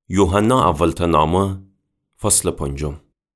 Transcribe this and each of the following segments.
یوحنا اول نامه فصل 5.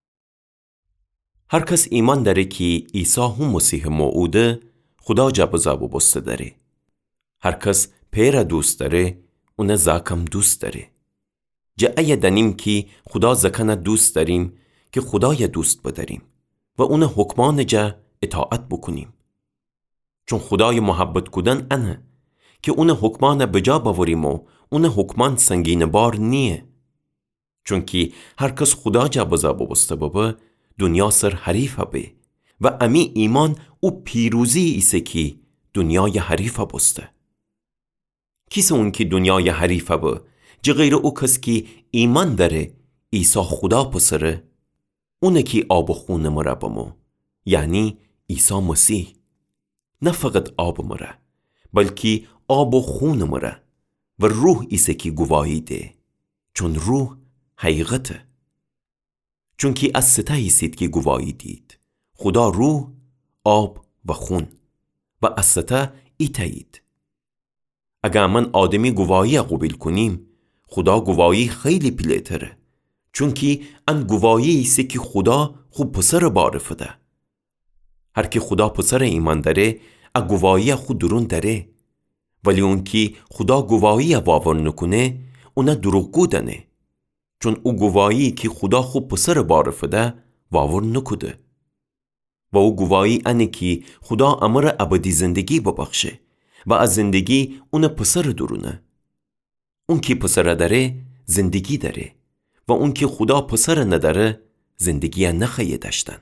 هر کس ایمان داره که عیسی هم مسیح موعوده خدا جبزابو بسته داره. هر کس پیر دوست داره اونه زاکم دوست داره. جا دنیم که خدا زکنه دوست داریم که خدای دوست بداریم و اونه حکمان جا اطاعت بکنیم. چون خدای محبت کدن انه که اونه حکمان بجا باوریم و اونه حکمان سنگین بار نیه. چون که هر کس خدا جا بزابو بسته بابه دنیا سر حریفه به و امی ایمان او پیروزی ایسه که دنیای حریفه بسته. کیسه اون که دنیای حریفه به جه غیر او کس که ایمان داره عیسی خدا پسره اونه که آب و خون مره بمو، یعنی عیسی مسیح. نه فقط آب مره بلکه آب و خون مره و روح ایسه که گواهی ده، چون روح حقیقته. چون که از سته ایسید که گواهی دید، خدا روح، آب و خون و از سته ایتایید. اگر من آدمی گواهی قبول کنیم خدا گواهی خیلی پلیتره، چون که ان گواهی ایسه که خدا خوب پسر بارفه ده. هر که خدا پسر ایمان داره اگ گواهی خود درون داره، ولی اون که خدا گواهی باور نکنه اونه دروغگو دنه، چون او گواهی که خدا خوب پسر بارفه ده باور نکده. و او گواهی انه که خدا امر ابدی زندگی ببخشه و از زندگی اون پسر درونه. اون که پسر داره زندگی داره و اون که خدا پسر نداره زندگی نخیه داشتن.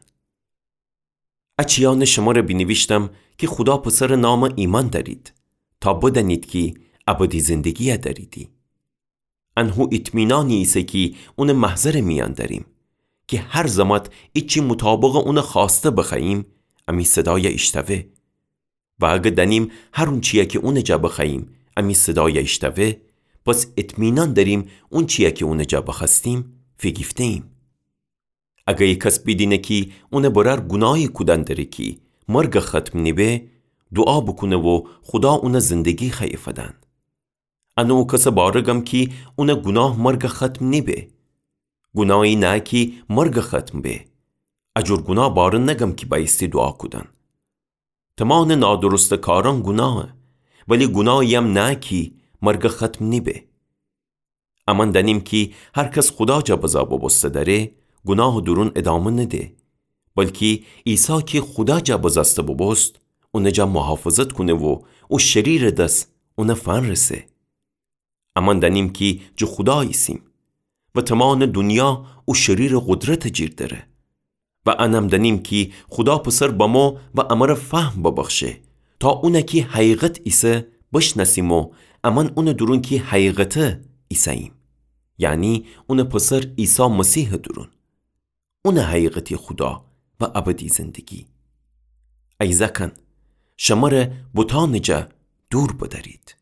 اچیان شما را بینویشتم که خدا پسر نام ایمان دارید تا بدانید که ابدی زندگی داریدی. انهو اطمینانی ایسه که اون محضر میان داریم که هر زمت ایچی مطابق اون خواسته بخواییم امی صدای اشتوه و اگه دنیم هر اون چیه که اون جا بخواییم امی صدای اشتوه، پس اطمینان داریم اون چیه که اون جا بخواستیم فگیفته ایم. اگه یک کس بیدینه که اون برار گناهی کدن داره که مرگ ختم نیبه، دعا بکنه و خدا اون زندگی خیفه دن. انو کس بارگم که اون گناه مرگ ختم نیبه، گناهی نه که مرگ ختم به. اجور گناه بارن نگم که بایستی دعا کدن. تمام نادرست کاران گناه، ولی گناهی هم نه که مرگ ختم نیبه. امان دنیم که هر کس خدا جا بزابو بسته داره گناه درون ادامه نده، بلکه عیسی که خدا جا بزاسته ببست اون جا محافظت کنه و او شریر دست اون فن رسه. امان دنیم که جو خدا ایسیم و تمام دنیا او شریر قدرت جیر داره و انم دنیم که خدا پسر با ما و امر فهم ببخشه تا اونه که حقیقت ایسه بشناسیم و امان اون درون که حقیقت ایساییم، یعنی اون پسر عیسی مسیح درون، اون حقیقتی خدا و ابدی زندگی. ای زکن شما را بتان جا دور بدارید.